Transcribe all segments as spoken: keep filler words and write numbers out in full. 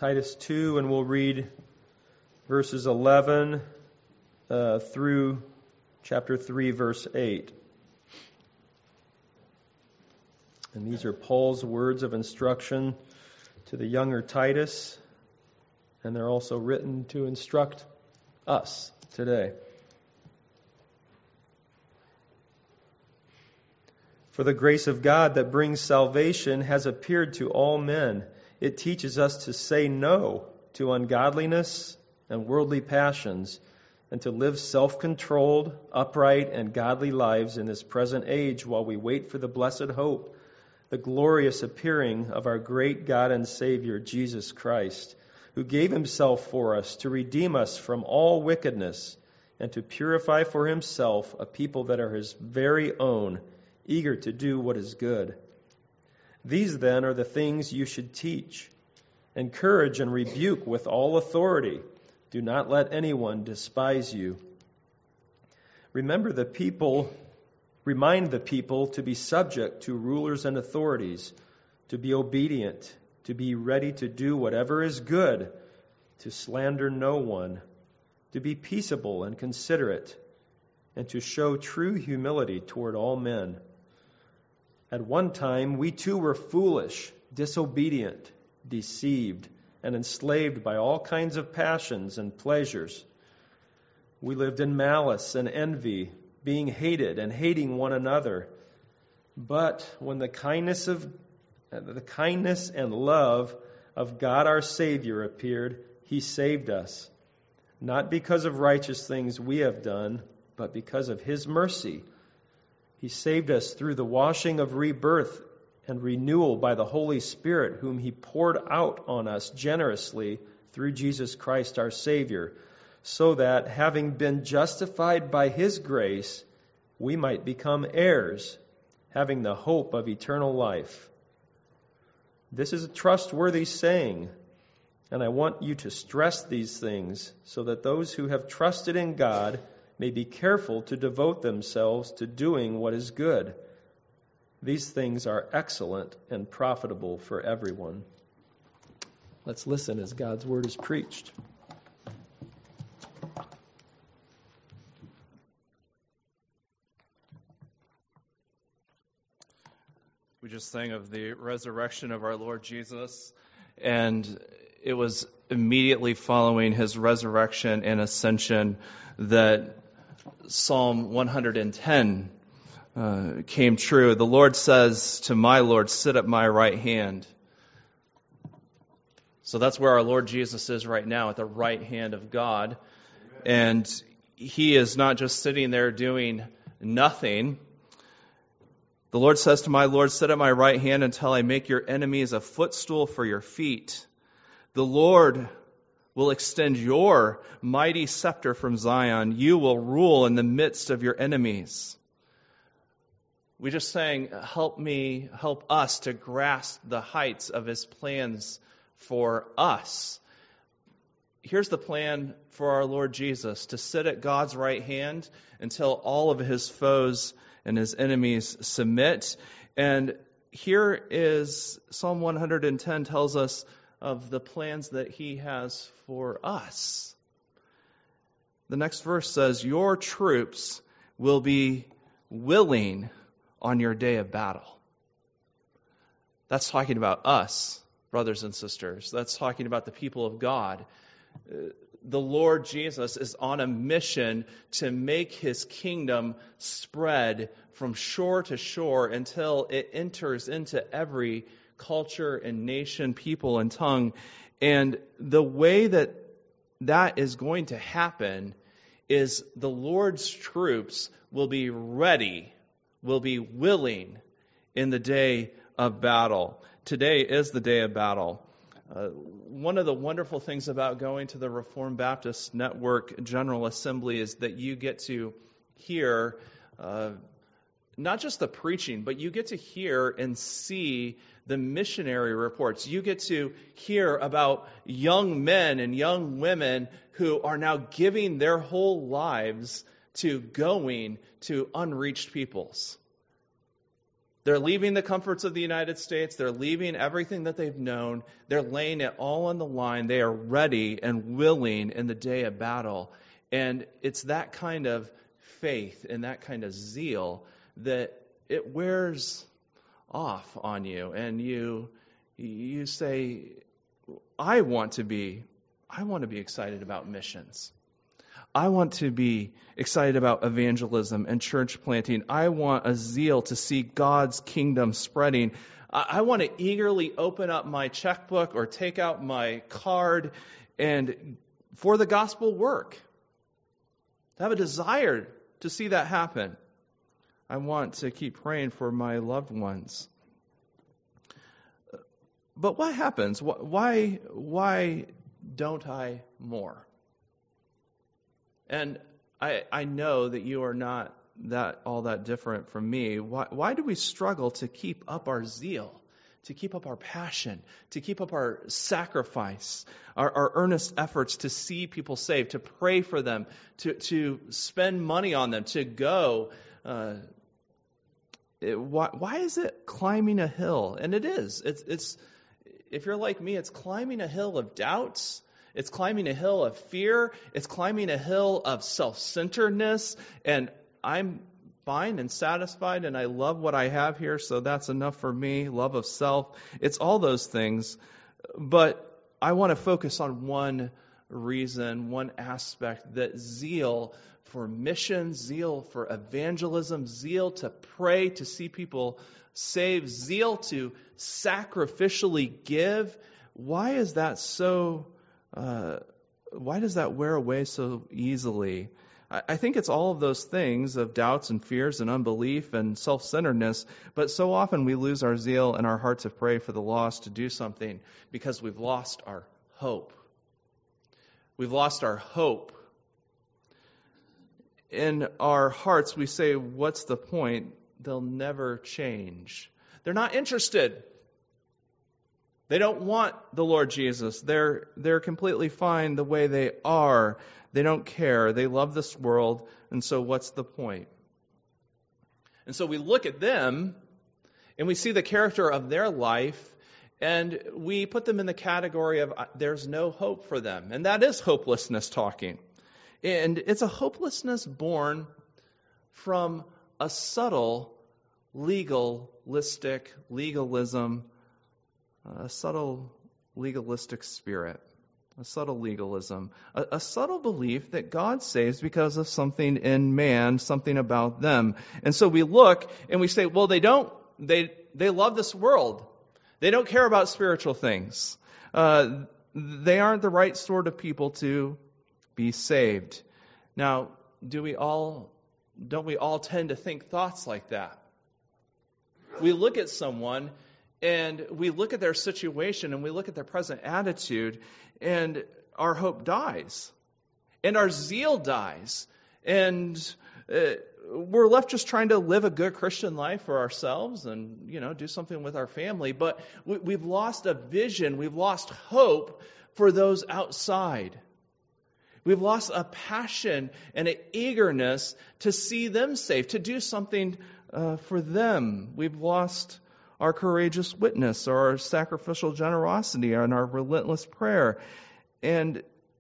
Titus two, and we'll read verses eleven uh, through chapter three, verse eight. And these are Paul's words of instruction to the younger Titus, and they're also written to instruct us today. For the grace of God that brings salvation has appeared to all men. It teaches us to say no to ungodliness and worldly passions, and to live self-controlled, upright, and godly lives in this present age while we wait for the blessed hope, the glorious appearing of our great God and Savior, Jesus Christ, who gave himself for us to redeem us from all wickedness and to purify for himself a people that are his very own, eager to do what is good. These then are the things you should teach. Encourage and rebuke with all authority. Do not let anyone despise you. Remember the people, remind the people to be subject to rulers and authorities, to be obedient, to be ready to do whatever is good, to slander no one, to be peaceable and considerate, and to show true humility toward all men. At one time, we too were foolish, disobedient, deceived, and enslaved by all kinds of passions and pleasures. We lived in malice and envy, being hated and hating one another. But when the kindness of the kindness and love of God our Savior appeared, he saved us, not because of righteous things we have done, but because of his mercy. He saved us through the washing of rebirth and renewal by the Holy Spirit, whom he poured out on us generously through Jesus Christ our Savior, so that, having been justified by his grace, we might become heirs, having the hope of eternal life. This is a trustworthy saying, and I want you to stress these things so that those who have trusted in God may be careful to devote themselves to doing what is good. These things are excellent and profitable for everyone. Let's listen as God's word is preached. We just sang of the resurrection of our Lord Jesus, and it was immediately following his resurrection and ascension that Psalm one hundred ten uh, came true. The Lord says to my Lord, sit at my right hand. So that's where our Lord Jesus is right now, at the right hand of God. And he is not just sitting there doing nothing. The Lord says to my Lord, sit at my right hand until I make your enemies a footstool for your feet. The Lord will extend your mighty scepter from Zion. You will rule in the midst of your enemies. We just sang, help me, help us to grasp the heights of his plans for us. Here's the plan for our Lord Jesus, to sit at God's right hand until all of his foes and his enemies submit. And here is Psalm one hundred ten tells us of the plans that he has for us. The next verse says, your troops will be willing on your day of battle. That's talking about us, brothers and sisters. That's talking about the people of God. The Lord Jesus is on a mission to make his kingdom spread from shore to shore until it enters into every culture and nation, people and tongue. And the way that that is going to happen is the Lord's troops will be ready, will be willing in the day of battle. Today is the day of battle. Uh, one of the wonderful things about going to the Reformed Baptist Network General Assembly is that you get to hear uh, not just the preaching, but you get to hear and see the missionary reports. You get to hear about young men and young women who are now giving their whole lives to going to unreached peoples. They're leaving the comforts of the United States. They're leaving everything that they've known. They're laying it all on the line. They are ready and willing in the day of battle. And it's that kind of faith and that kind of zeal that it wears off on you. And you you say, I want to be, I want to be excited about missions. I want to be excited about evangelism and church planting. I want a zeal to see God's kingdom spreading. I want to eagerly open up my checkbook or take out my card and for the gospel work. I have a desire to see that happen. I want to keep praying for my loved ones. But what happens? Why, why don't I more? And I, I know that you are not that all that different from me. Why, why do we struggle to keep up our zeal, to keep up our passion, to keep up our sacrifice, our, our earnest efforts to see people saved, to pray for them, to, to spend money on them, to go? Uh, it, why, why is it climbing a hill? And it is. It's, it's, if you're like me, it's climbing a hill of doubts. It's climbing a hill of fear. It's climbing a hill of self-centeredness. And I'm fine and satisfied, and I love what I have here, so that's enough for me. Love of self. It's all those things. But I want to focus on one reason, one aspect, that zeal for mission, zeal for evangelism, zeal to pray, to see people saved, zeal to sacrificially give. Why is that so... Uh, why does that wear away so easily? I, I think it's all of those things of doubts and fears and unbelief and self-centeredness, but so often we lose our zeal and our heart to pray for the lost, to do something, because we've lost our hope. We've lost our hope. In our hearts, we say, what's the point? They'll never change. They're not interested. They don't want the Lord Jesus. They're, they're completely fine the way they are. They don't care. They love this world. And so what's the point? And so we look at them and we see the character of their life and we put them in the category of uh, there's no hope for them. And that is hopelessness talking. And it's a hopelessness born from a subtle legalistic legalism A subtle legalistic spirit, a subtle legalism, a, a subtle belief that God saves because of something in man, something about them. And so we look and we say, well, they don't, they they love this world. They don't care about spiritual things. Uh, they aren't the right sort of people to be saved. Now, do we all, don't we all tend to think thoughts like that? We look at someone and we look at their situation and we look at their present attitude and our hope dies. And our zeal dies. And uh, we're left just trying to live a good Christian life for ourselves and, you know, do something with our family. But we, we've lost a vision. We've lost hope for those outside. We've lost a passion and an eagerness to see them saved, to do something uh, for them. We've lost our courageous witness, or our sacrificial generosity, and our relentless prayer. And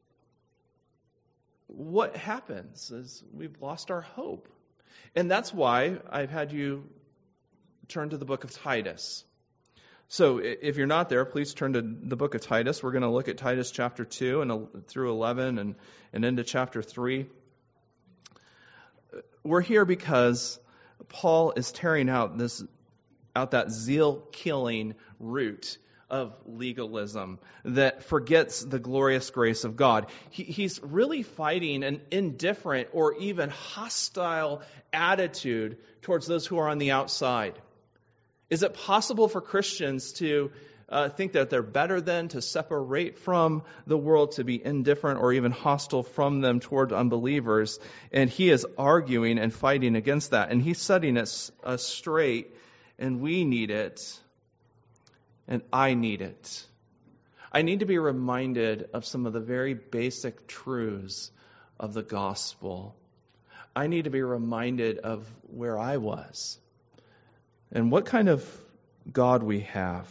what happens is we've lost our hope. And that's why I've had you turn to the book of Titus. So if you're not there, please turn to the book of Titus. We're going to look at Titus chapter two and through eleven and, and into chapter three. We're here because Paul is tearing out this out that zeal-killing root of legalism that forgets the glorious grace of God. He, he's really fighting an indifferent or even hostile attitude towards those who are on the outside. Is it possible for Christians to uh, think that they're better than, to separate from the world, to be indifferent or even hostile from them toward unbelievers? And he is arguing and fighting against that. And he's setting us uh, straight. And we need it, and I need it. I need to be reminded of some of the very basic truths of the gospel. I need to be reminded of where I was. and what kind of God we have.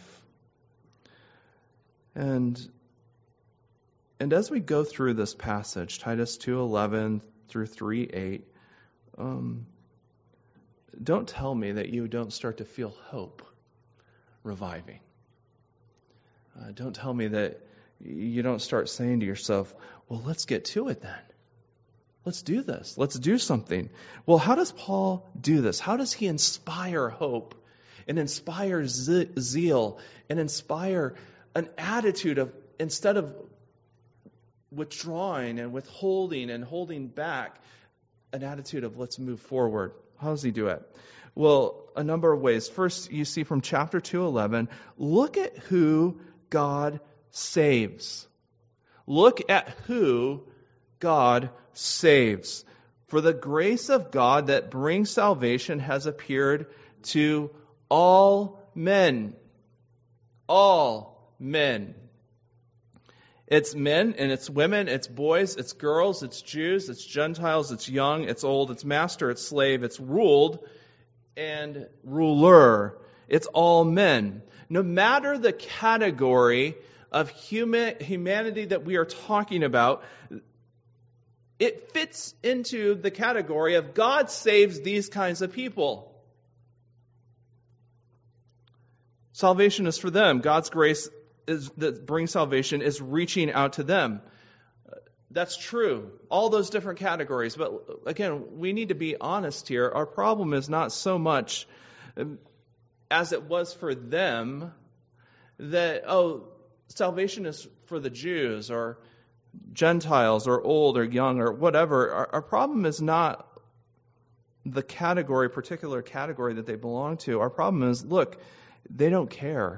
And and as we go through this passage, Titus two eleven through three eight, um, don't tell me that you don't start to feel hope reviving. Uh, don't tell me that you don't start saying to yourself, well, let's get to it then. Let's do this. Let's do something. Well, how does Paul do this? How does he inspire hope and inspire ze- zeal and inspire an attitude of, instead of withdrawing and withholding and holding back, an attitude of let's move forward? How does he do it? Well, a number of ways. First, you see from chapter two eleven, look at who God saves. Look at who God saves. For the grace of God that brings salvation has appeared to all men. All men. It's men and it's women, it's boys, it's girls, it's Jews, it's Gentiles, it's young, it's old, it's master, it's slave, it's ruled and ruler. It's all men. No matter the category of human humanity that we are talking about, it fits into the category of God saves these kinds of people. Salvation is for them. God's grace is, that brings salvation is reaching out to them. That's true. All those different categories. But again, we need to be honest here. Our problem is not so much as it was for them that, oh, salvation is for the Jews or Gentiles or old or young or whatever. Our, our problem is not the category, particular category that they belong to. Our problem is, look, they don't care.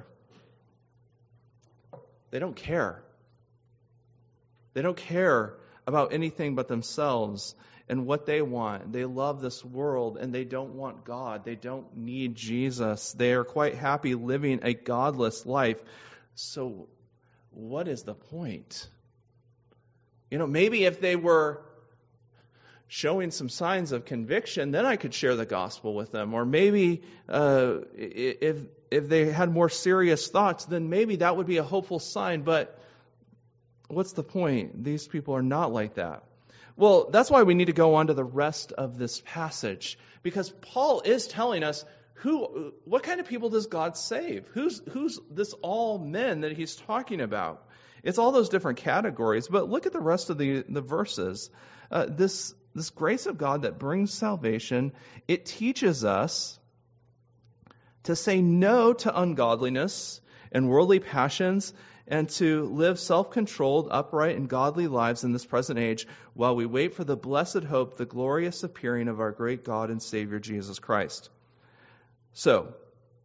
They don't care. They don't care about anything but themselves and what they want. They love this world and they don't want God. They don't need Jesus. They are quite happy living a godless life. So what is the point? You know, maybe if they were showing some signs of conviction, then I could share the gospel with them. Or maybe uh, if if they had more serious thoughts, then maybe that would be a hopeful sign. But what's the point? These people are not like that. Well, that's why we need to go on to the rest of this passage, because Paul is telling us who, what kind of people does God save? Who's who's this all men that he's talking about? It's all those different categories. But look at the rest of the the verses. Uh, this this grace of God that brings salvation, it teaches us to say no to ungodliness and worldly passions, and to live self-controlled, upright, and godly lives in this present age while we wait for the blessed hope, the glorious appearing of our great God and Savior, Jesus Christ. So,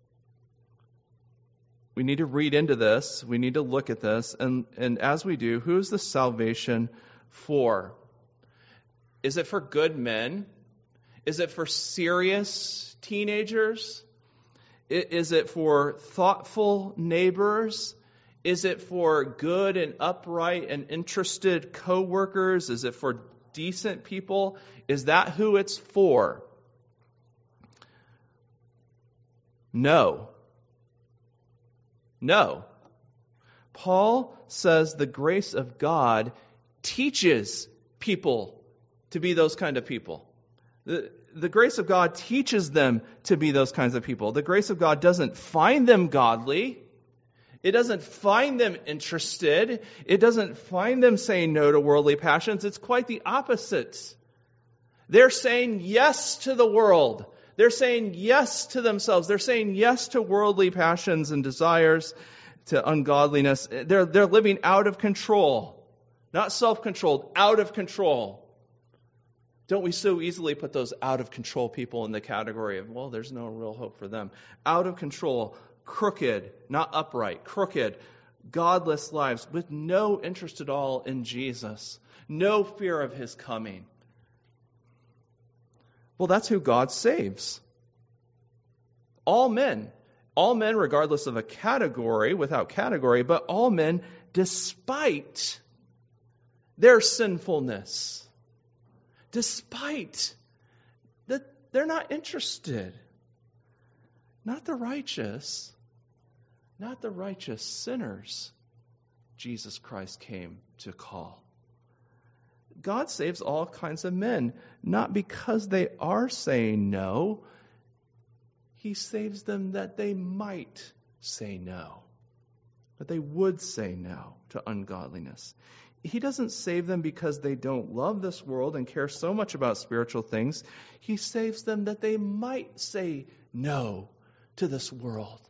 we need to read into this. We need to look at this. And, and as we do, who is the salvation for? Is it for good men? Is it for serious teenagers? Is it for thoughtful neighbors? Is it for good and upright and interested co-workers? Is it for decent people? Is that who it's for? No. No. Paul says the grace of God teaches people to be those kind of people. The, the grace of God teaches them to be those kinds of people. The grace of God doesn't find them godly. It doesn't find them interested. It doesn't find them saying no to worldly passions. It's quite the opposite. They're saying yes to the world. They're saying yes to themselves. They're saying yes to worldly passions and desires, to ungodliness. They're, they're living out of control. Not self-controlled, out of control. Don't we so easily put those out-of-control people in the category of, well, there's no real hope for them. Out of control, crooked, not upright, crooked, godless lives with no interest at all in Jesus. No fear of his coming. Well, that's who God saves. All men. All men, regardless of a category, without category, but all men despite their sinfulness. Despite that they're not interested. Not the righteous, not the righteous sinners Jesus Christ came to call. God saves all kinds of men, not because they are saying no. He saves them that they might say no, that they would say no to ungodliness. He doesn't save them because they don't love this world and care so much about spiritual things. He saves them that they might say no to this world.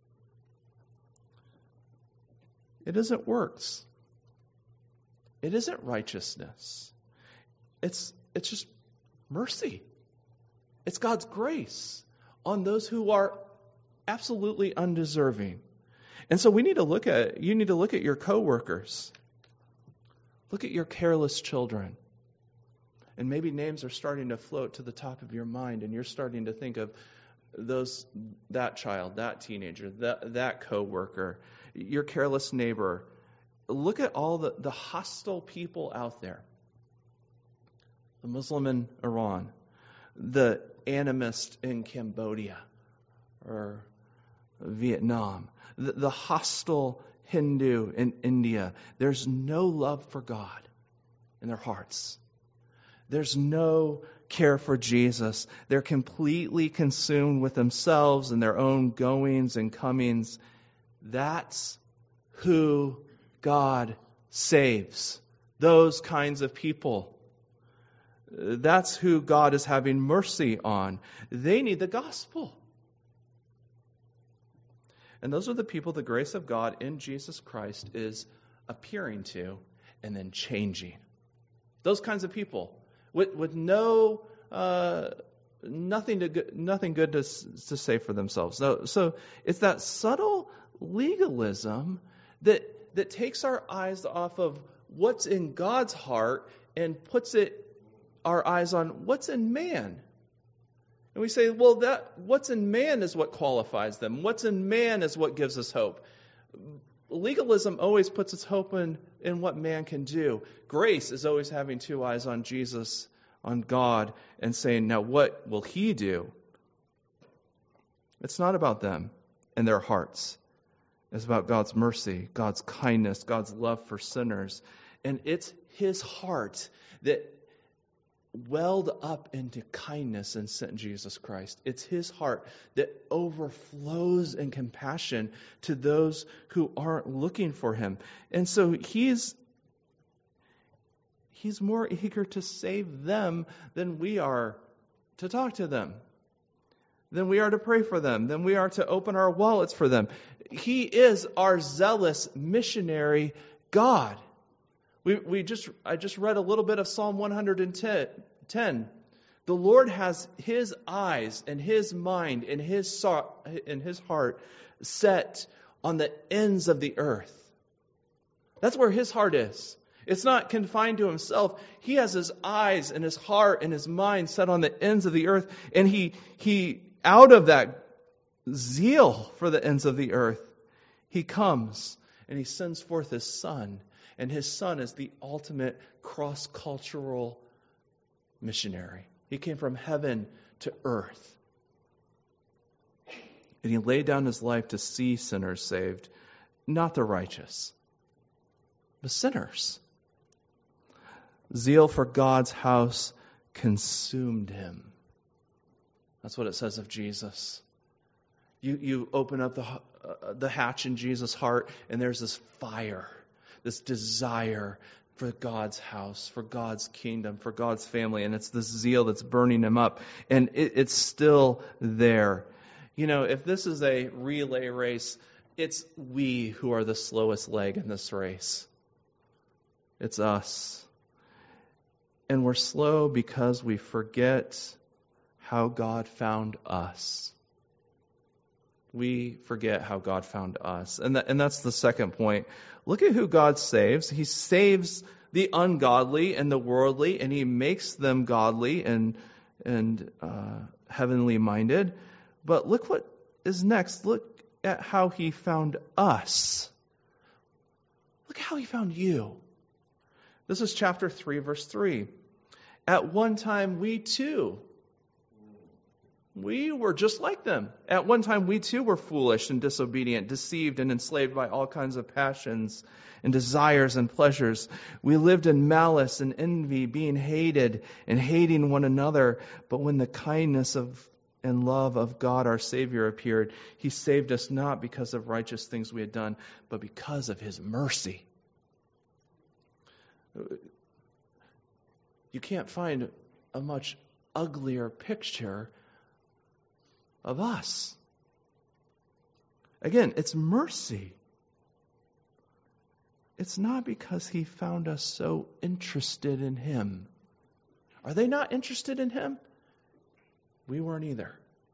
It isn't works. It isn't righteousness. It's, it's just mercy. It's God's grace on those who are absolutely undeserving. And so we need to look at, you need to look at your coworkers. Look at your careless children. And maybe names are starting to float to the top of your mind, and you're starting to think of those, that child, that teenager, that, that coworker, your careless neighbor. Look at all the, the hostile people out there. The Muslim in Iran, the animist in Cambodia or Vietnam, the, the hostile Hindu in India. There's no love for God in their hearts. There's no care for Jesus. They're completely consumed with themselves and their own goings and comings. That's who God saves. Those kinds of people. That's who God is having mercy on. They need the gospel. And those are the people the grace of God in Jesus Christ is appearing to and then changing. Those kinds of people with, with no uh, nothing to nothing good to to say for themselves. So, so it's that subtle legalism that that takes our eyes off of what's in God's heart and puts it our eyes on what's in man. And we say, well, that what's in man is what qualifies them. What's in man is what gives us hope. Legalism always puts its hope in, in what man can do. Grace is always having two eyes on Jesus, on God, and saying, now what will he do? It's not about them and their hearts. It's about God's mercy, God's kindness, God's love for sinners. And it's his heart that welled up into kindness and sent Jesus Christ. It's his heart that overflows in compassion to those who aren't looking for him. And so he's he's more eager to save them than we are to talk to them, than we are to pray for them, than we are to open our wallets for them. He is our zealous missionary God. We we just I just read a little bit of Psalm one hundred ten. The Lord has his eyes and his mind and his so- and his heart set on the ends of the earth. That's where his heart is. It's not confined to himself. He has his eyes and his heart and his mind set on the ends of the earth, and he he out of that zeal for the ends of the earth, he comes and he sends forth his Son. And his Son is the ultimate cross-cultural missionary. He came from heaven to earth. And he laid down his life to see sinners saved, not the righteous, but sinners. Zeal for God's house consumed him. That's what it says of Jesus. You, you open up the, uh, the hatch in Jesus' heart, and there's this fire. This desire for God's house, for God's kingdom, for God's family. And it's this zeal that's burning him up. And it, it's still there. You know, if this is a relay race, it's we who are the slowest leg in this race. It's us. And we're slow because we forget how God found us. We forget how God found us. And, that, and that's the second point. Look at who God saves. He saves the ungodly and the worldly, and he makes them godly and, and uh, heavenly minded. But look what is next. Look at how he found us. Look how he found you. This is chapter three, verse three. At one time we too We were just like them. At one time, we too were foolish and disobedient, deceived and enslaved by all kinds of passions and desires and pleasures. We lived in malice and envy, being hated and hating one another. But when the kindness of and love of God our Savior appeared, He saved us not because of righteous things we had done, but because of His mercy. You can't find a much uglier picture of us. Again, it's mercy. It's not because He found us so interested in Him. Are they not interested in Him? We weren't either.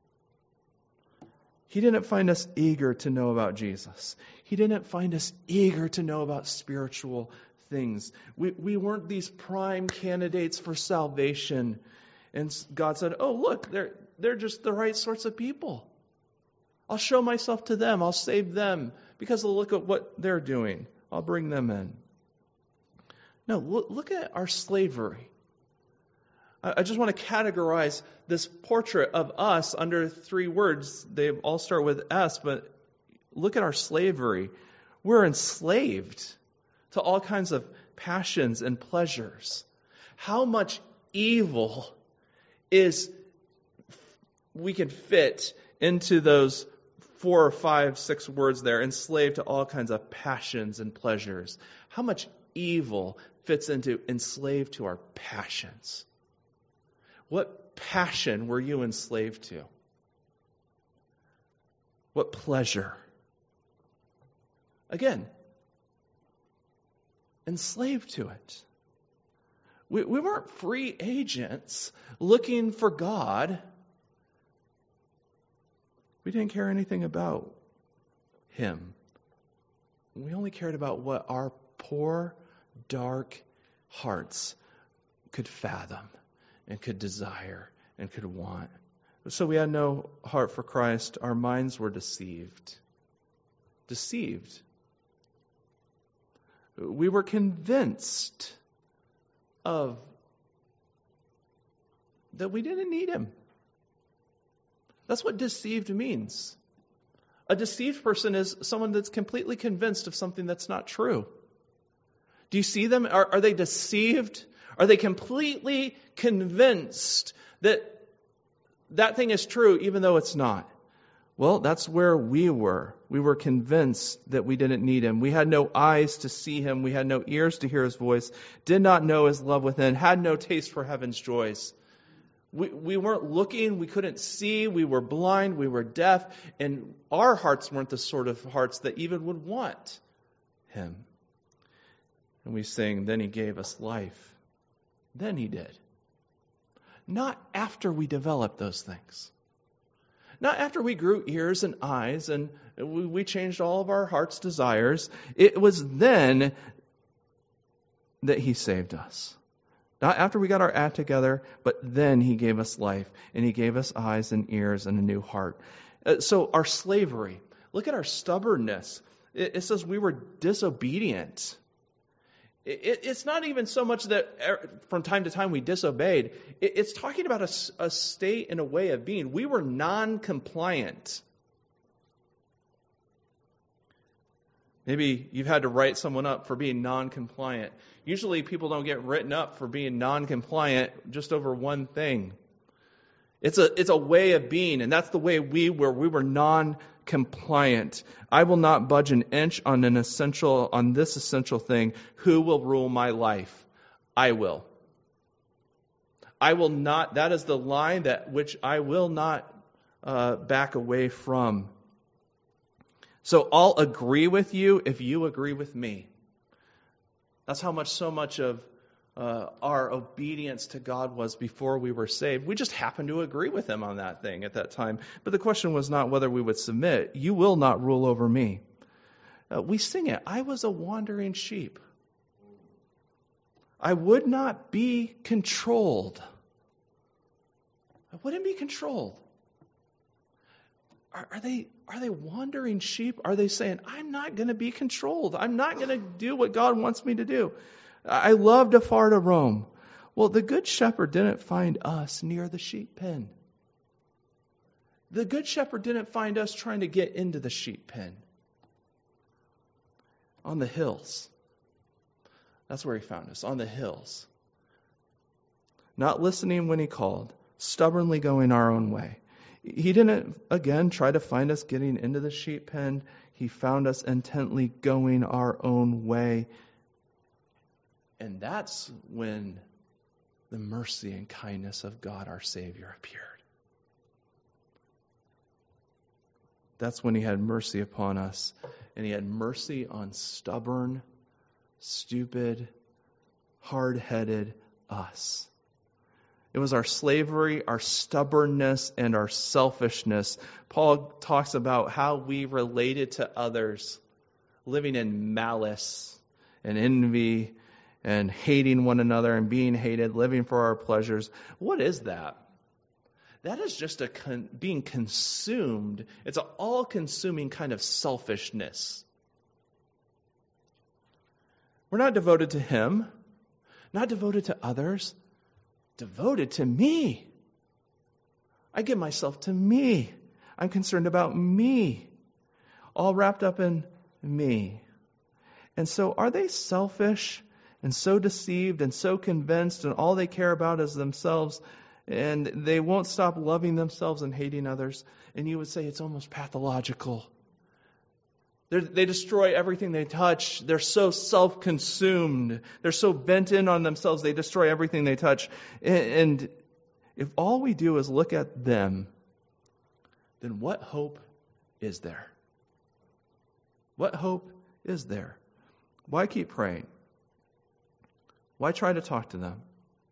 He didn't find us eager to know about Jesus. He didn't find us eager to know about spiritual things. We, we weren't these prime candidates for salvation. And God said, oh, look, they're, they're just the right sorts of people. I'll show myself to them. I'll save them because they'll look at what they're doing. I'll bring them in. No, look, look at our slavery. I, I just want to categorize this portrait of us under three words. They all start with S, but look at our slavery. We're enslaved to all kinds of passions and pleasures. How much evil is we can fit into those four or five, six words there, enslaved to all kinds of passions and pleasures. How much evil fits into enslaved to our passions? What passion were you enslaved to? What pleasure? Again, enslaved to it. We, we weren't free agents looking for God. We didn't care anything about Him. We only cared about what our poor, dark hearts could fathom and could desire and could want. So we had no heart for Christ. Our minds were deceived. Deceived. We were convinced of that we didn't need Him. That's what deceived means. A deceived person is someone that's completely convinced of something that's not true. Do you see them? Are, are they deceived? Are they completely convinced that that thing is true even though it's not? Well, that's where we were. We were convinced that we didn't need Him. We had no eyes to see Him. We had no ears to hear His voice. Did not know His love within. Had no taste for heaven's joys. We, we weren't looking. We couldn't see. We were blind. We were deaf. And our hearts weren't the sort of hearts that even would want Him. And we sing, then He gave us life. Then He did. Not after we developed those things. Not after we grew ears and eyes and we changed all of our heart's desires. It was then that He saved us. Not after we got our act together, but then He gave us life. And He gave us eyes and ears and a new heart. So our slavery, look at our stubbornness. It says we were disobedient. It's not even so much that from time to time we disobeyed. It's talking about a, a state and a way of being. We were non-compliant. Maybe you've had to write someone up for being non-compliant. Usually people don't get written up for being non-compliant just over one thing. It's a, it's a way of being, and that's the way we were. We were non-compliant. I will not budge an inch on an essential, on this essential thing. Who will rule my life? I will. I will not, that is the line that which I will not uh, back away from. So I'll agree with you if you agree with me. That's how much, so much of uh, our obedience to God was before we were saved. We just happened to agree with Him on that thing at that time. But the question was not whether we would submit. You will not rule over me. Uh, we sing it. I was a wandering sheep. I would not be controlled. I wouldn't be controlled. Are, are they are they wandering sheep? Are they saying, I'm not going to be controlled. I'm not going to do what God wants me to do. I loved afar to roam. Well, the good shepherd didn't find us near the sheep pen. The Good Shepherd didn't find us trying to get into the sheep pen. On the hills. That's where he found us, on the hills. Not listening when he called, stubbornly going our own way. He didn't, again, try to find us getting into the sheep pen. He found us intently going our own way. And that's when the mercy and kindness of God, our Savior, appeared. That's when he had mercy upon us. And he had mercy on stubborn, stupid, hard-headed us. It was our slavery, our stubbornness, and our selfishness. Paul talks about how we related to others, living in malice and envy and hating one another and being hated, living for our pleasures. What is that? That is just a con- being consumed. It's an all-consuming kind of selfishness. We're not devoted to him, not devoted to others, devoted to me. I give myself to me. I'm concerned about me, all wrapped up in me. And so are they selfish and so deceived and so convinced and all they care about is themselves, and they won't stop loving themselves and hating others? And you would say it's almost pathological. They're, they destroy everything they touch. They're so self-consumed. They're so bent in on themselves, they destroy everything they touch. And if all we do is look at them, then what hope is there? What hope is there? Why keep praying? Why try to talk to them?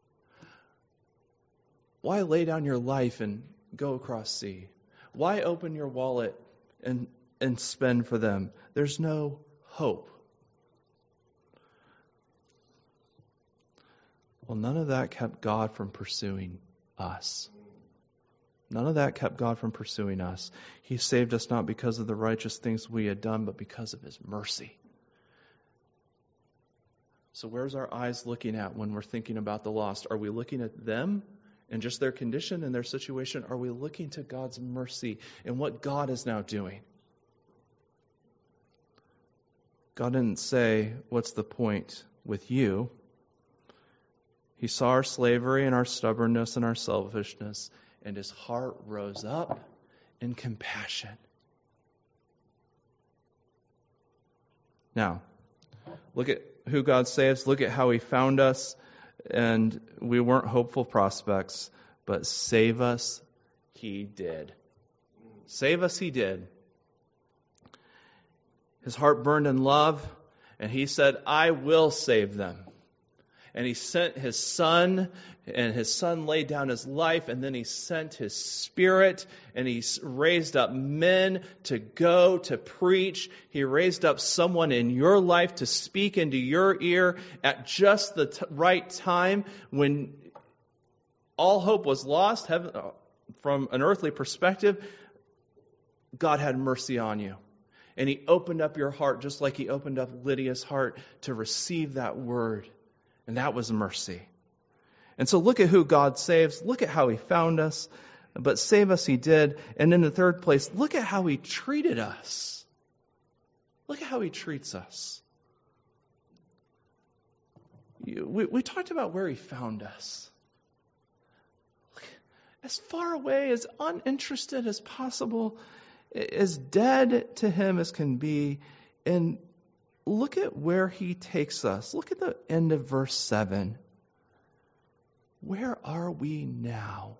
Why lay down your life and go across sea? Why open your wallet and and spend for them? There's no hope. Well, none of that kept God from pursuing us. None of that kept God from pursuing us. He saved us not because of the righteous things we had done, but because of his mercy. So where's our eyes looking at when we're thinking about the lost? Are we looking at them and just their condition and their situation? Are we looking to God's mercy and what God is now doing? God didn't say, what's the point with you? He saw our slavery and our stubbornness and our selfishness, and his heart rose up in compassion. Now, look at who God saves. Look at how he found us. And we weren't hopeful prospects, but save us, he did. Save us, he did. His heart burned in love, and he said, I will save them. And he sent his son, and his son laid down his life, and then he sent his spirit, and he raised up men to go to preach. He raised up someone in your life to speak into your ear at just the t- right time when all hope was lost. Heaven, from an earthly perspective, God had mercy on you. And he opened up your heart just like he opened up Lydia's heart to receive that word. And that was mercy. And so look at who God saves. Look at how he found us. But save us he did. And in the third place, look at how he treated us. Look at how he treats us. We, we talked about where he found us. As far away, as uninterested as possible, as dead to him as can be. And look at where he takes us. Look at the end of verse seven. Where are we now?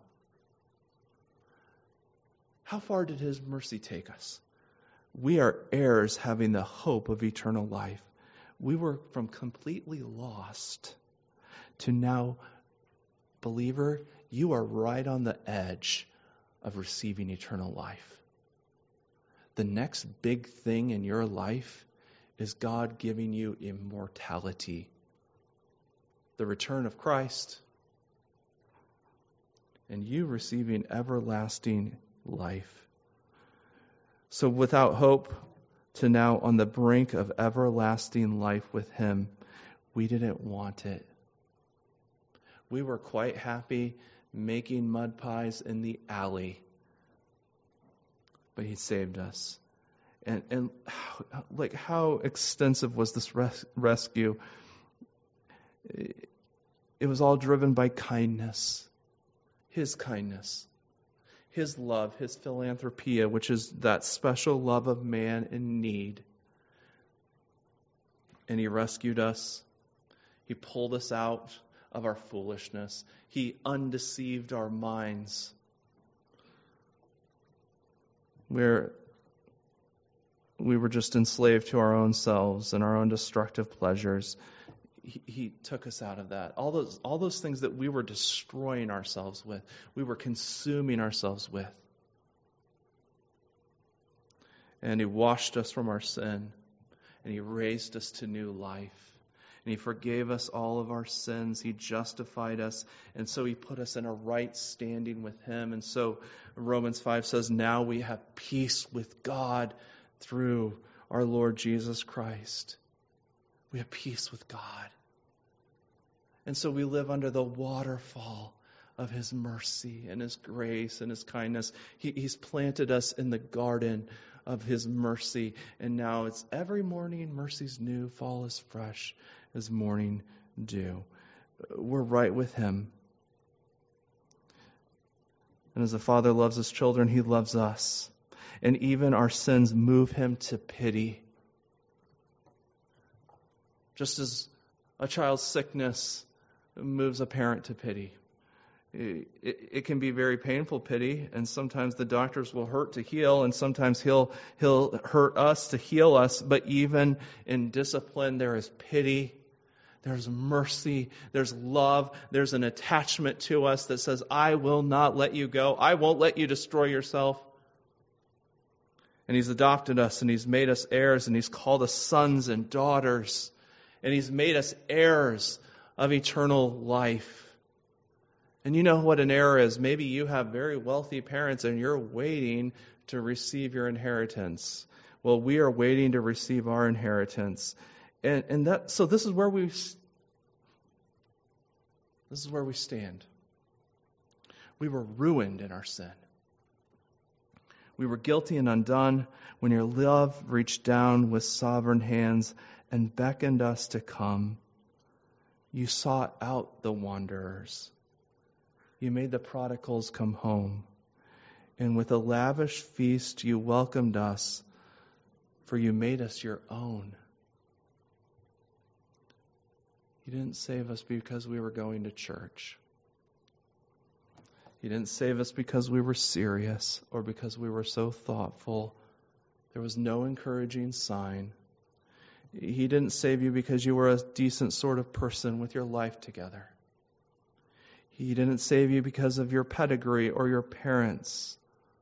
How far did his mercy take us? We are heirs having the hope of eternal life. We were from completely lost to now, believer, you are right on the edge of receiving eternal life. The next big thing in your life is God giving you immortality. The return of Christ. And you receiving everlasting life. So without hope to now on the brink of everlasting life with him, we didn't want it. We were quite happy making mud pies in the alley but he saved us. And, and how, like how extensive was this res- rescue? It was all driven by kindness, his kindness, his love, his philanthropia, which is that special love of man in need. And he rescued us. He pulled us out of our foolishness. He undeceived our minds. Where we were just enslaved to our own selves and our own destructive pleasures. He, he took us out of that. All those, all those things that we were destroying ourselves with, we were consuming ourselves with. And he washed us from our sin, and he raised us to new life. And he forgave us all of our sins. He justified us. And so he put us in a right standing with him. And so Romans five says, now we have peace with God through our Lord Jesus Christ. We have peace with God. And so we live under the waterfall of his mercy and his grace and his kindness. He, he's planted us in the garden of his mercy. And now it's every morning mercy's new, fall is fresh as morning dew. We're right with him. And as the Father loves his children, he loves us. And even our sins move him to pity. Just as a child's sickness moves a parent to pity. It, it, it can be very painful pity, and sometimes the doctors will hurt to heal, and sometimes he'll he'll hurt us to heal us. But even in discipline, there is pity, there's mercy, there's love, there's an attachment to us that says, I will not let you go. I won't let you destroy yourself. And he's adopted us, and he's made us heirs, and he's called us sons and daughters, and he's made us heirs of eternal life. And you know what an heir is. Maybe you have very wealthy parents and you're waiting to receive your inheritance. Well, we are waiting to receive our inheritance. And and that so this is where we this is where we stand. We were ruined in our sin. We were guilty and undone when your love reached down with sovereign hands and beckoned us to come. You sought out the wanderers. You made the prodigals come home. And with a lavish feast you welcomed us, for you made us your own. You didn't save us because we were going to church. You didn't save us because we were serious or because we were so thoughtful. There was no encouraging sign. He didn't save you because you were a decent sort of person with your life together. He didn't save you because of your pedigree or your parents.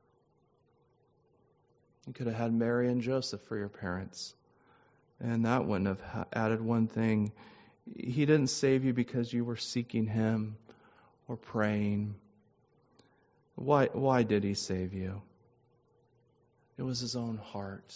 You could have had Mary and Joseph for your parents, and that wouldn't have added one thing. He didn't save you because you were seeking him or praying. Why, why did he save you? It was his own heart.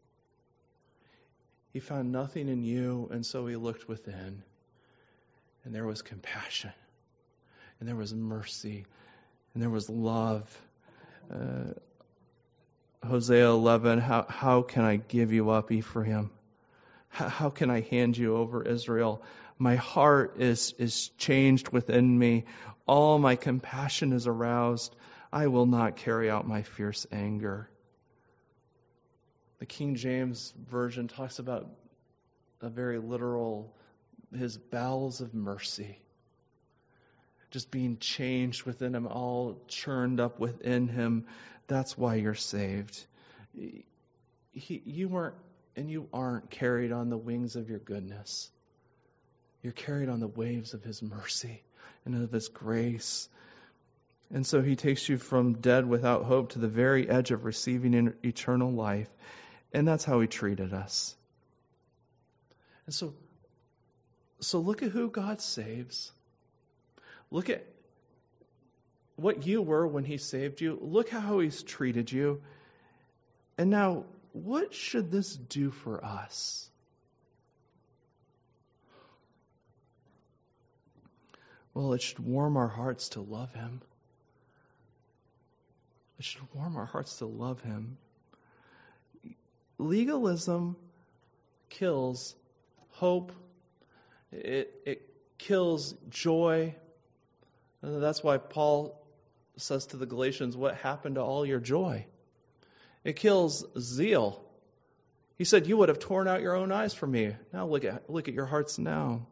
He found nothing in you, and so he looked within. And there was compassion, and there was mercy, and there was love. Uh, Hosea eleven, how, how can I give you up, Ephraim? How, how can I hand you over, Israel? My heart is, is changed within me. All my compassion is aroused. I will not carry out my fierce anger. The King James Version talks about a very literal, his bowels of mercy. Just being changed within him, all churned up within him. That's why you're saved. He, you weren't and you aren't carried on the wings of your goodness. You're carried on the waves of his mercy and of his grace. And so he takes you from dead without hope to the very edge of receiving eternal life. And that's how he treated us. And so, so look at who God saves. Look at what you were when he saved you. Look how he's treated you. And now, what should this do for us? Well, it should warm our hearts to love him. It should warm our hearts to love him. legalism kills hope. It, it kills joy. And that's why Paul says to the Galatians, what happened to all your joy? It kills zeal. He said, you would have torn out your own eyes for me. Now look at look at your hearts now.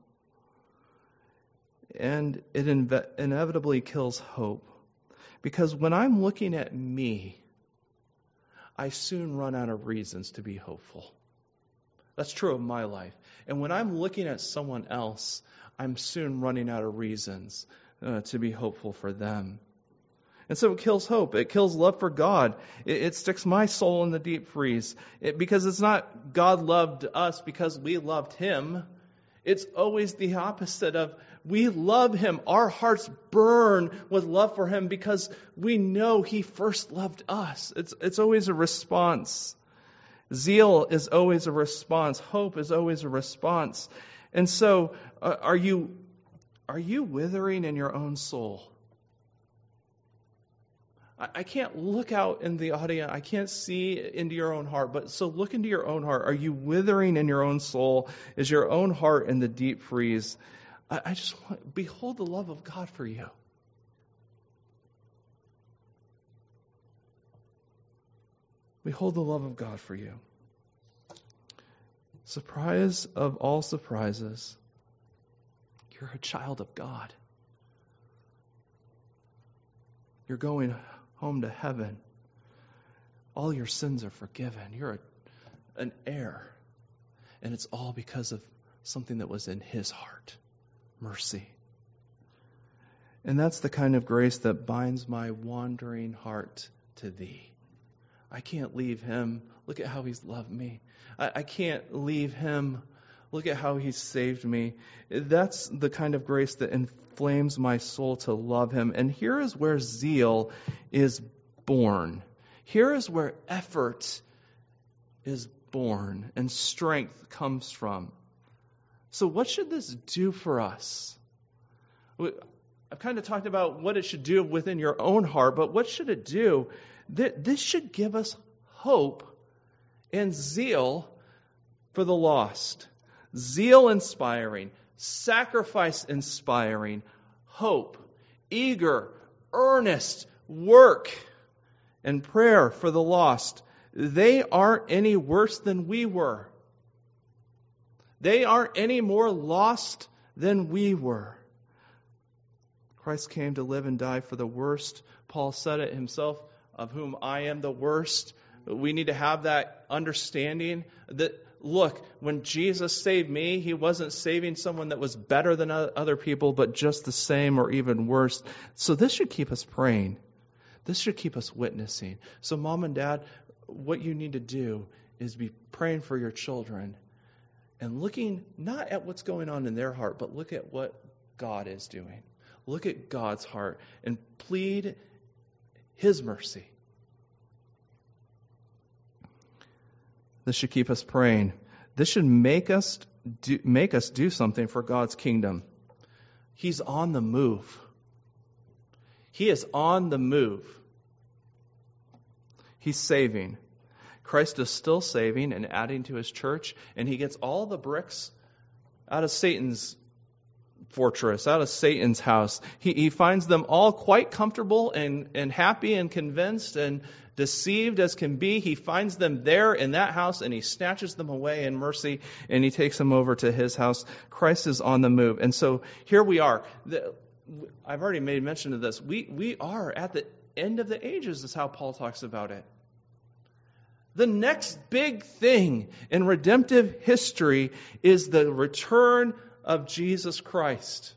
And it inve- inevitably kills hope. Because when I'm looking at me, I soon run out of reasons to be hopeful. That's true of my life. And when I'm looking at someone else, I'm soon running out of reasons uh, to be hopeful for them. And so it kills hope. It kills love for God. It, it sticks my soul in the deep freeze. It, because it's not God loved us because we loved Him. It's always the opposite of we love Him. Our hearts burn with love for Him because we know He first loved us. It's, it's always a response. Zeal is always a response. Hope is always a response. And so, uh, are you are you withering in your own soul? I, I can't look out in the audience. I can't see into your own heart. But so look into your own heart. Are you withering in your own soul? Is your own heart in the deep freeze? I, I just want behold the love of God for you. Behold the love of God for you. Surprise of all surprises. You're a child of God. You're going home to heaven. All your sins are forgiven. You're a, an heir. And it's all because of something that was in His heart. Mercy. And that's the kind of grace that binds my wandering heart to Thee. I can't leave Him. Look at how He's loved me. I, I can't leave Him. Look at how He's saved me. That's the kind of grace that inflames my soul to love Him. And here is where zeal is born. Here is where effort is born and strength comes from. So what should this do for us? I've kind of talked about what it should do within your own heart, but what should it do? This should give us hope and zeal for the lost. Zeal inspiring, sacrifice inspiring, hope, eager, earnest work, and prayer for the lost. They aren't any worse than we were. They aren't any more lost than we were. Christ came to live and die for the worst. Paul said it himself, of whom I am the worst. We need to have that understanding that, look, when Jesus saved me, He wasn't saving someone that was better than other people, but just the same or even worse. So this should keep us praying. This should keep us witnessing. So Mom and Dad, what you need to do is be praying for your children and looking not at what's going on in their heart, but look at what God is doing. Look at God's heart and plead His mercy. This should keep us praying. This should make us do, make us do something for God's kingdom. He's on the move. He is on the move. He's saving. Christ is still saving and adding to His church, and He gets all the bricks out of Satan's fortress, out of Satan's house. He, he finds them all quite comfortable and, and happy and convinced and deceived as can be. He finds them there in that house and He snatches them away in mercy and He takes them over to His house. Christ is on the move. And so here we are. The, I've already made mention of this. We, we are at the end of the ages is how Paul talks about it. The next big thing in redemptive history is the return of Jesus Christ.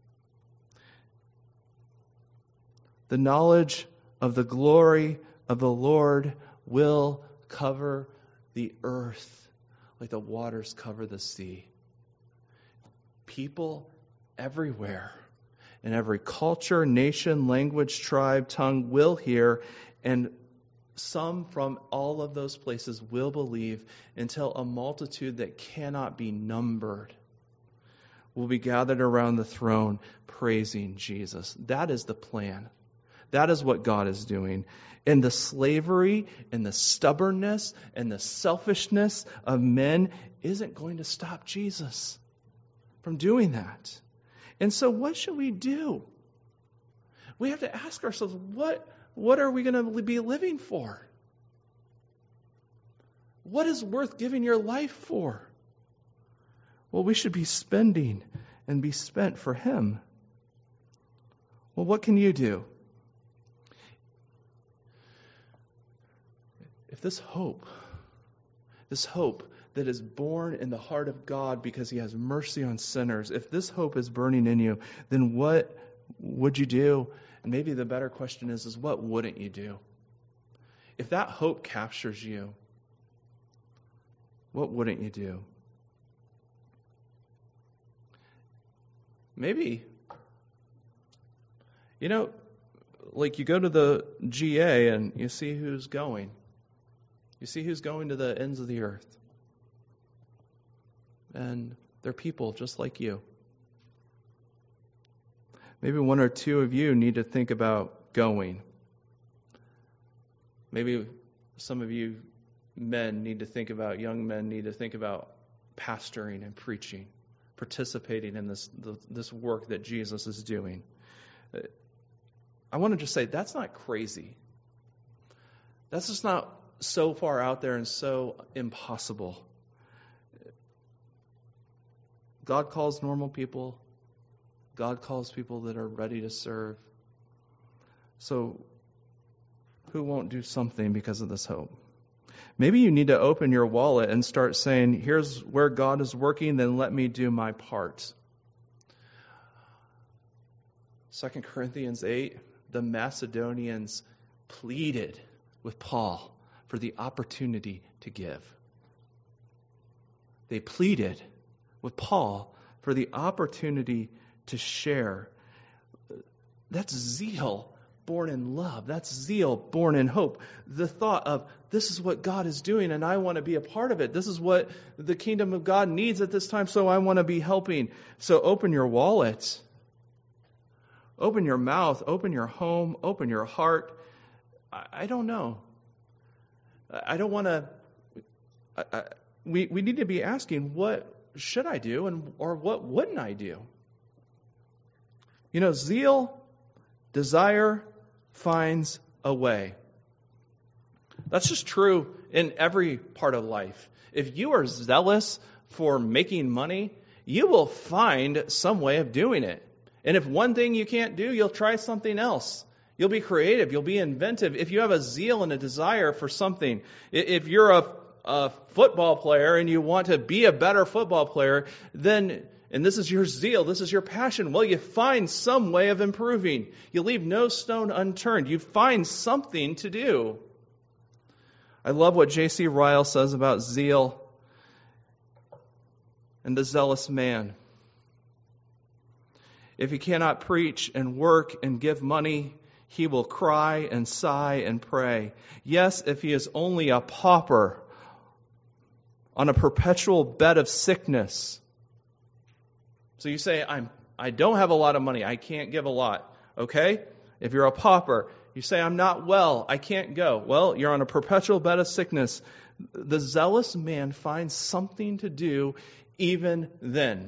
The knowledge of the glory of the Lord will cover the earth like the waters cover the sea. People everywhere, in every culture, nation, language, tribe, tongue will hear, and some from all of those places will believe until a multitude that cannot be numbered will be gathered around the throne praising Jesus. That is the plan. That is what God is doing. And the slavery and the stubbornness and the selfishness of men isn't going to stop Jesus from doing that. And so what should we do? We have to ask ourselves, what, what are we going to be living for? What is worth giving your life for? Well, we should be spending and be spent for Him. Well, what can you do? If this hope, this hope that is born in the heart of God because He has mercy on sinners, if this hope is burning in you, then what would you do? And maybe the better question is, is what wouldn't you do? If that hope captures you, what wouldn't you do? Maybe, you know, like you go to the G A and you see who's going. You see who's going to the ends of the earth. And they're people just like you. Maybe one or two of you need to think about going. Maybe some of you men need to think about, young men need to think about pastoring and preaching, participating in this this work that Jesus is doing. I want to just say, that's not crazy. That's just not so far out there and so impossible. God calls normal people. God calls people that are ready to serve. So who won't do something because of this hope? Maybe you need to open your wallet and start saying, here's where God is working, then let me do my part. Second Corinthians eight, the Macedonians pleaded with Paul for the opportunity to give. They pleaded with Paul for the opportunity to share. That's zeal born in love. That's zeal born in hope. The thought of, this is what God is doing and I want to be a part of it. This is what the kingdom of God needs at this time, so I want to be helping. So open your wallet. Open your mouth. Open your home. Open your heart. I, I don't know. I don't want to... I, I, we, we need to be asking, what should I do and or what wouldn't I do? You know, zeal, desire finds a way. That's just true in every part of life. If you are zealous for making money, you will find some way of doing it. And if one thing you can't do, you'll try something else. You'll be creative. You'll be inventive. If you have a zeal and a desire for something, if you're a, a football player and you want to be a better football player, then, and this is your zeal, this is your passion, well, you find some way of improving. You leave no stone unturned. You find something to do. I love what J C Ryle says about zeal and the zealous man. If he cannot preach and work and give money, he will cry and sigh and pray. Yes, if he is only a pauper on a perpetual bed of sickness. So you say, I'm, I don't have a lot of money. I can't give a lot. Okay? If you're a pauper, you say, I'm not well. I can't go. Well, you're on a perpetual bed of sickness. The zealous man finds something to do even then.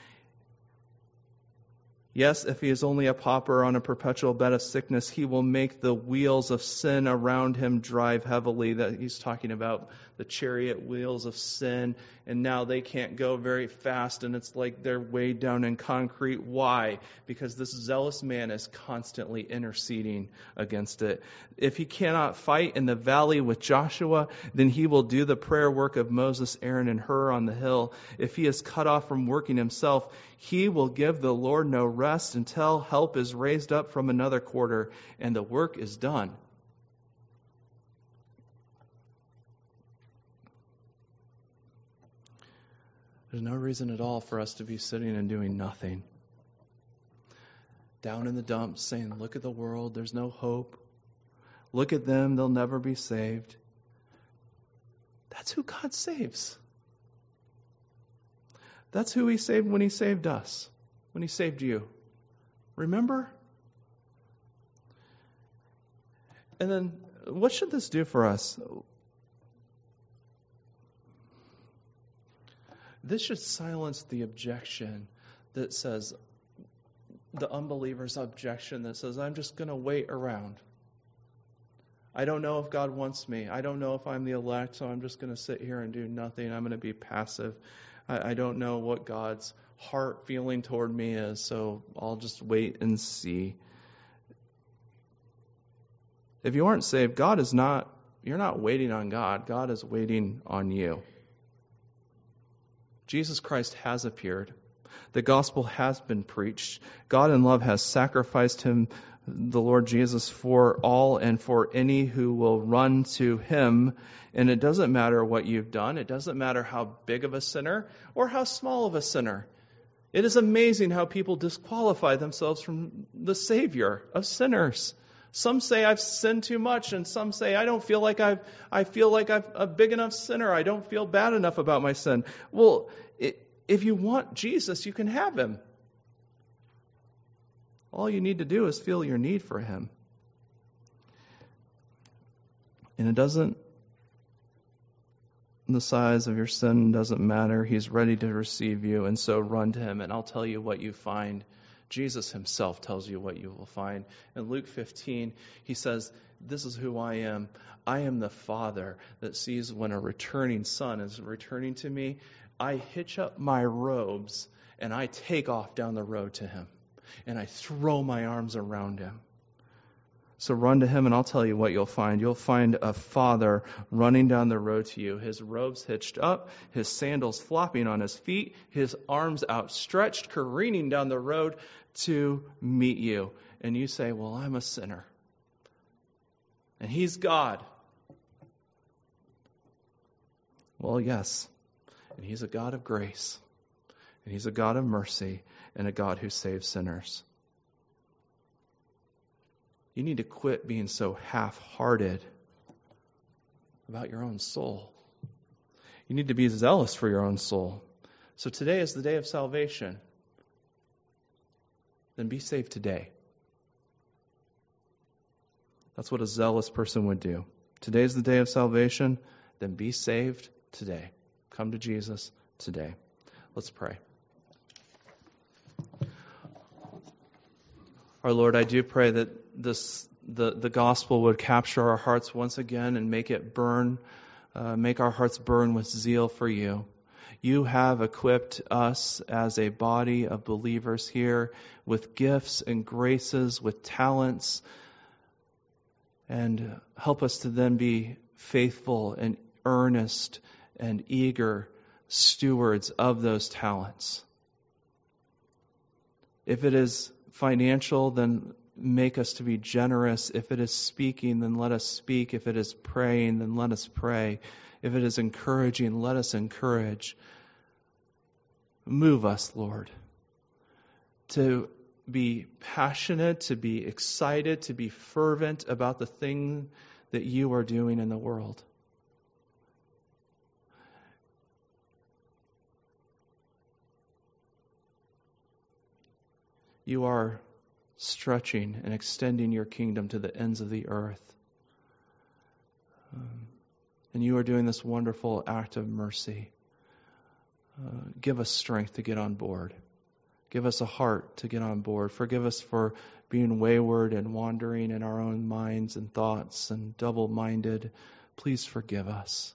Yes, if he is only a pauper on a perpetual bed of sickness, he will make the wheels of sin around him drive heavily. That he's talking about the chariot wheels of sin, and now they can't go very fast, and it's like they're weighed down in concrete. Why? Because this zealous man is constantly interceding against it. If he cannot fight in the valley with Joshua, then he will do the prayer work of Moses, Aaron, and Hur on the hill. If he is cut off from working himself, he will give the Lord no rest until help is raised up from another quarter and the work is done. There's no reason at all for us to be sitting and doing nothing. Down in the dumps saying, look at the world, there's no hope. Look at them, they'll never be saved. That's who God saves. That's who He saved when He saved us, when He saved you. Remember? And then, what should this do for us? This should silence the objection that says, the unbeliever's objection that says, I'm just going to wait around. I don't know if God wants me. I don't know if I'm the elect, so I'm just going to sit here and do nothing. I'm going to be passive. I, I don't know what God's heart feeling toward me is, so I'll just wait and see. If you aren't saved, God is not, you're not waiting on God. God is waiting on you. Jesus Christ has appeared. The gospel has been preached. God in love has sacrificed him, the Lord Jesus, for all and for any who will run to him. And it doesn't matter what you've done. It doesn't matter how big of a sinner or how small of a sinner. It is amazing how people disqualify themselves from the Savior of sinners. Some say I've sinned too much, and some say I don't feel like I've, I feel like I'm a big enough sinner. I don't feel bad enough about my sin. Well, it, if you want Jesus, you can have him. All you need to do is feel your need for him. And it doesn't, the size of your sin doesn't matter. He's ready to receive you, and so run to him, and I'll tell you what you find. Jesus himself tells you what you will find. In Luke fifteen, he says, this is who I am. I am the Father that sees when a returning son is returning to me. I hitch up my robes and I take off down the road to him. And I throw my arms around him. So run to him, and I'll tell you what you'll find. You'll find a father running down the road to you, his robes hitched up, his sandals flopping on his feet, his arms outstretched, careening down the road to meet you. And you say, well, I'm a sinner. And he's God. Well, yes. And he's a God of grace. And he's a God of mercy, and a God who saves sinners. You need to quit being so half-hearted about your own soul. You need to be zealous for your own soul. So today is the day of salvation. Then be saved today. That's what a zealous person would do. Today is the day of salvation. Then be saved today. Come to Jesus today. Let's pray. Our Lord, I do pray that this the, the gospel would capture our hearts once again and make it burn, uh, make our hearts burn with zeal for you. You have equipped us as a body of believers here with gifts and graces, with talents, and help us to then be faithful and earnest and eager stewards of those talents. If it is financial, then make us to be generous. If it is speaking, then let us speak. If it is praying, then let us pray. If it is encouraging, let us encourage. Move us, Lord, to be passionate, to be excited, to be fervent about the thing that you are doing in the world. You are stretching and extending your kingdom to the ends of the earth. Um, and you are doing this wonderful act of mercy. Uh, give us strength to get on board. Give us a heart to get on board. Forgive us for being wayward and wandering in our own minds and thoughts and double-minded. Please forgive us.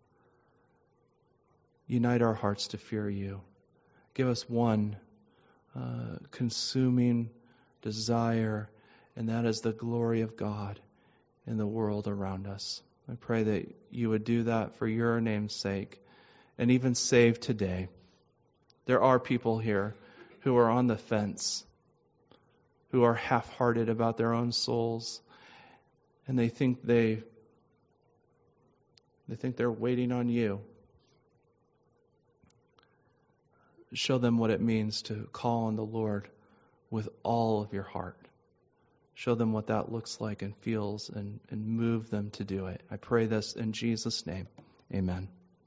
Unite our hearts to fear you. Give us one uh, consuming desire, and that is the glory of God in the world around us. I pray that you would do that for your name's sake, and even save today. There are people here who are on the fence, who are half-hearted about their own souls, and they think they they think they're waiting on you. Show them what it means to call on the Lord with all of your heart. Show them what that looks like and feels, and, and move them to do it. I pray this in Jesus' name. Amen.